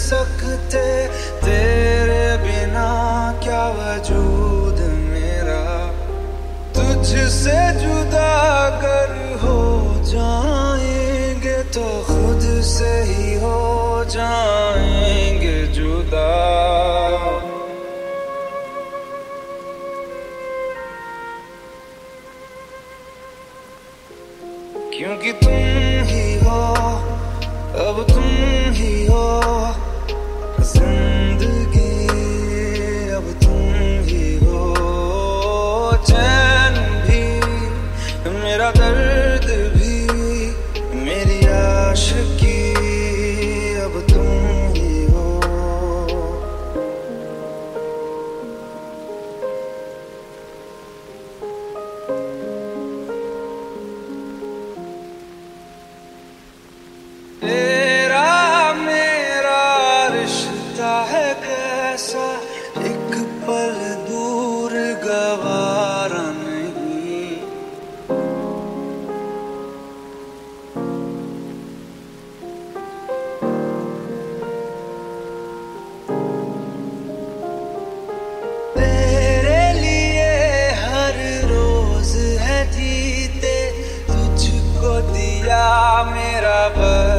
सकते, तेरे बिना क्या वजूद मेरा। तुझसे जुदा अगर हो जाएंगे तो खुद से ही हो जाएंगे जुदा। क्योंकि तुम ही हो, अब तुम ही हो जिंदगी, अब तुम ही हो चैन भी, मेरा दर्द भी, मेरी आशिकी, अब तुम ही हो। तेरा मेरा रिश्ता है कैसा, एक पल दूर गवारा नहीं। तेरे लिए हर रोज है जीते, तुझको दिया मेरा